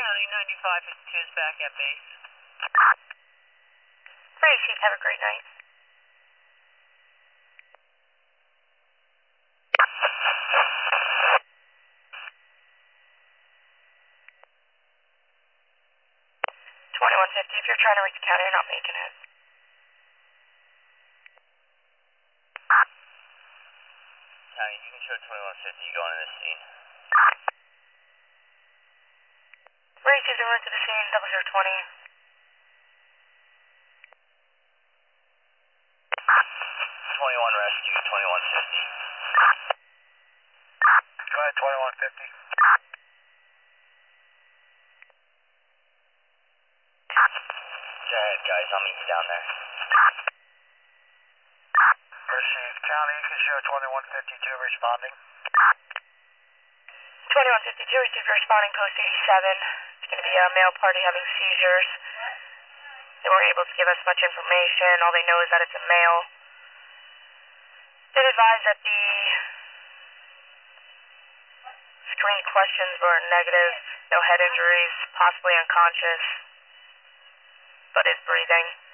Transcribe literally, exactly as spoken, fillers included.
County, ninety-five fifty-two is back at base. Pretty chief, have a great night. twenty-one fifty, if you're trying to reach the county, you're not making it. County, you can show twenty-one fifty going to the scene. Race is en route to the scene, double zero twenty. twenty-one rescue, twenty-one fifty. Go ahead, twenty-one fifty. Go ahead, guys, I'll meet you down there. Received. County, you can show twenty-one fifty-two responding. twenty-one fifty-two, received responding post eighty-seven. It's going to be a male party having seizures. They weren't able to give us much information. All they know is that it's a male. Did advise that the screen questions were negative, no head injuries, possibly unconscious, but is breathing.